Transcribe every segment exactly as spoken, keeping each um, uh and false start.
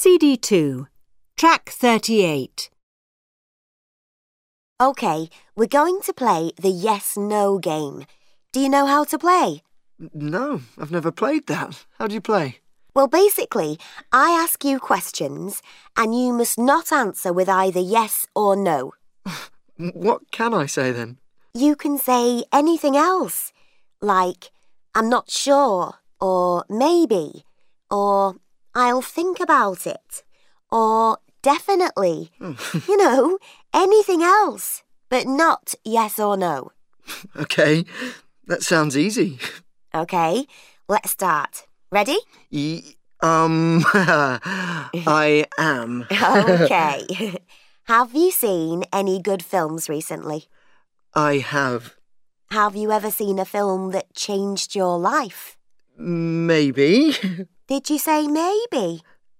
C D two, Track thirty-eight. OK, we're going to play the yes-no game. Do you know how to play? No, I've never played that. How do you play? Well, basically, I ask you questions and you must not answer with either yes or no. What can I say then? You can say anything else, like, I'm not sure, or maybe, or I'll think about it, or definitely. You know, anything else, but not yes or no. OK, that sounds easy. OK, let's start. Ready? Y- um, I am. OK. Have you seen any good films recently? I have. Have you ever seen a film that changed your life? Maybe. Did you say maybe?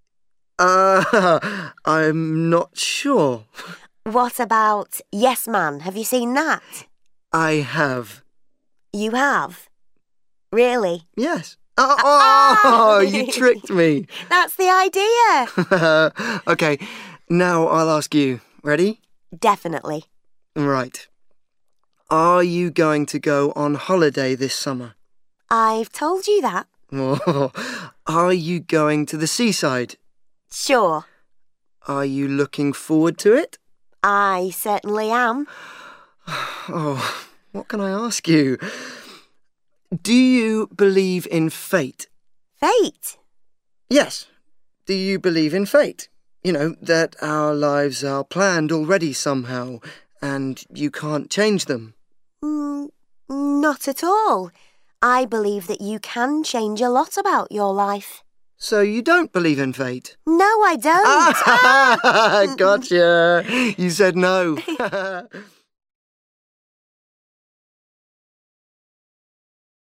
Uh, I'm not sure. What about Yes Man? Have you seen that? I have. You have? Really? Yes. Oh, oh you tricked me. That's the idea. OK, now I'll ask you. Ready? Definitely. Right. Are you going to go on holiday this summer? I've told you that. Oh, are you going to the seaside? Sure. Are you looking forward to it? I certainly am. Oh, what can I ask you? Do you believe in fate? Fate? Yes. Do you believe in fate? You know, that our lives are planned already somehow, and you can't change them. Mm, not at all. I believe that you can change a lot about your life. So you don't believe in fate? No, I don't. Gotcha. You said no.